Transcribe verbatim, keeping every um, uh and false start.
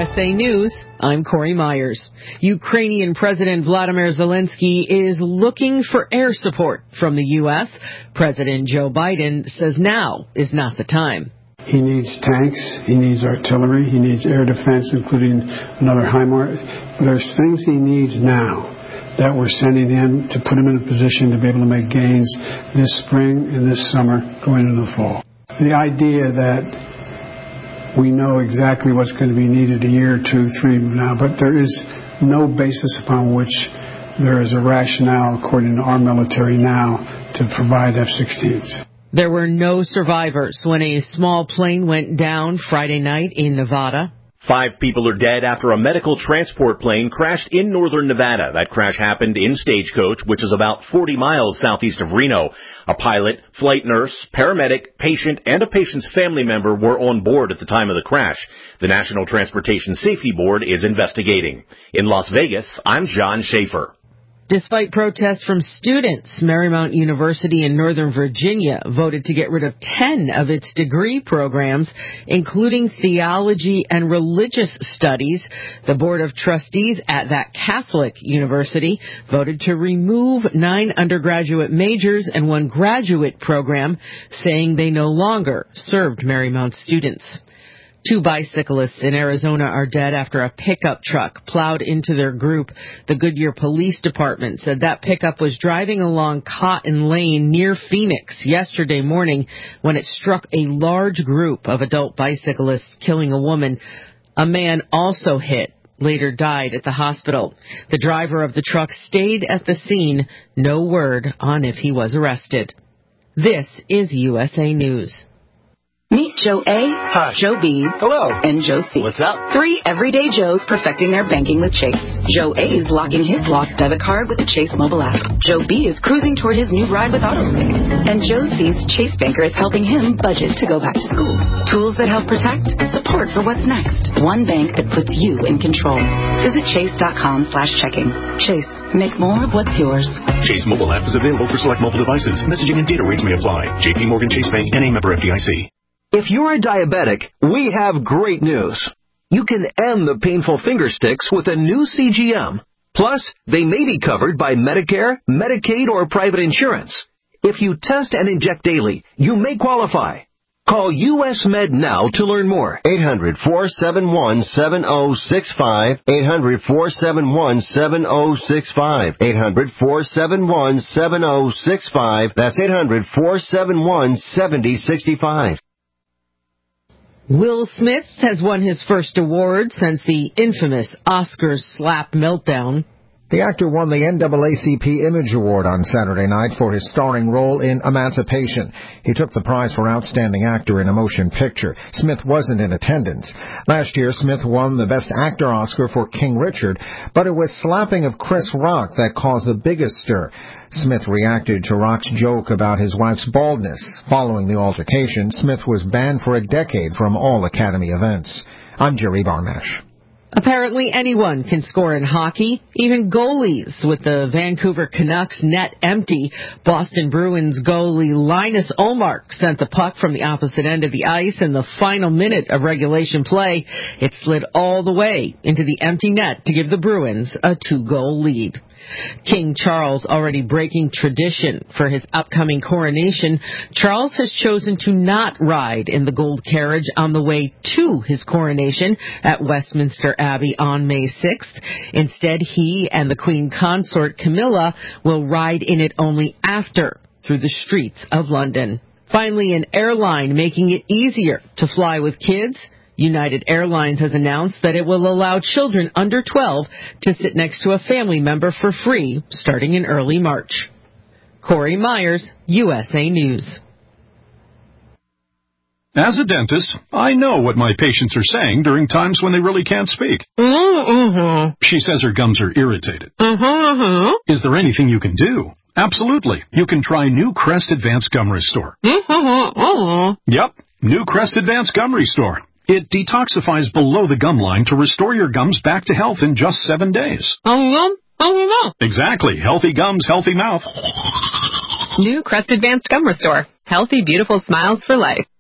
S A News, I'm Corey Myers. Ukrainian President Vladimir Zelensky is looking for air support from the U S. President Joe Biden says now is not the time. He needs tanks, he needs artillery, he needs air defense, including another HIMARS. There's things he needs now that we're sending in to put him in a position to be able to make gains this spring and this summer going into the fall. The idea that we know exactly what's going to be needed a year, two, three from now, but there is no basis upon which there is a rationale, according to our military now, to provide F sixteens. There were no survivors when a small plane went down Friday night in Nevada. Five people are dead after a medical transport plane crashed in northern Nevada. That crash happened in Stagecoach, which is about forty miles southeast of Reno. A pilot, flight nurse, paramedic, patient, and a patient's family member were on board at the time of the crash. The National Transportation Safety Board is investigating. In Las Vegas, I'm John Schaefer. Despite protests from students, Marymount University in Northern Virginia voted to get rid of ten of its degree programs, including theology and religious studies. The Board of Trustees at that Catholic university voted to remove nine undergraduate majors and one graduate program, saying they no longer served Marymount students. Two bicyclists in Arizona are dead after a pickup truck plowed into their group. The Goodyear Police Department said that pickup was driving along Cotton Lane near Phoenix yesterday morning when it struck a large group of adult bicyclists, killing a woman. A man also hit, later died at the hospital. The driver of the truck stayed at the scene. No word on if he was arrested. This is U S A News. Meet Joe A, Hi. Joe B, Hello. and Joe C. What's up? Three everyday Joes perfecting their banking with Chase. Joe A is locking his lost debit card with the Chase mobile app. Joe B is cruising toward his new ride with AutoSync. And Joe C's Chase banker is helping him budget to go back to school. Tools that help protect, support for what's next. One bank that puts you in control. Visit chase.com slash checking. Chase, make more of what's yours. Chase mobile app is available for select mobile devices. Messaging and data rates may apply. J P Morgan Chase Bank, N A member F D I C. If you're a diabetic, we have great news. You can end the painful finger sticks with a new C G M. Plus, they may be covered by Medicare, Medicaid, or private insurance. If you test and inject daily, you may qualify. Call U S Med now to learn more. eight hundred, four seven one, seven oh six five. eight hundred, four seven one, seven oh six five. eight hundred, four seven one, seven oh six five. That's eight hundred, four seven one, seven oh six five. Will Smith has won his first award since the infamous Oscars slap meltdown. The actor won the N double A C P Image Award on Saturday night for his starring role in Emancipation. He took the prize for Outstanding Actor in a Motion Picture. Smith wasn't in attendance. Last year, Smith won the Best Actor Oscar for King Richard, but it was slapping of Chris Rock that caused the biggest stir. Smith reacted to Rock's joke about his wife's baldness. Following the altercation, Smith was banned for a decade from all Academy events. I'm Jerry Barmash. Apparently anyone can score in hockey, even goalies. With the Vancouver Canucks net empty, Boston Bruins goalie Linus Ullmark sent the puck from the opposite end of the ice in the final minute of regulation play. It slid all the way into the empty net to give the Bruins a two-goal lead. King Charles already breaking tradition for his upcoming coronation. Charles has chosen to not ride in the gold carriage on the way to his coronation at Westminster Abbey on May sixth. Instead, he and the Queen Consort Camilla will ride in it only after through the streets of London. Finally, an airline making it easier to fly with kids. United Airlines has announced that it will allow children under twelve to sit next to a family member for free starting in early March. Corey Myers, U S A News. As a dentist, I know what my patients are saying during times when they really can't speak. Mm-hmm. She says her gums are irritated. Mm-hmm. Is there anything you can do? Absolutely. You can try New Crest Advanced Gum Restore. Mm-hmm. Yep, New Crest Advanced Gum Restore. It detoxifies below the gum line to restore your gums back to health in just seven days. Mm-hmm. Exactly. Healthy gums, healthy mouth. New Crest Advanced Gum Restore. Healthy, beautiful smiles for life.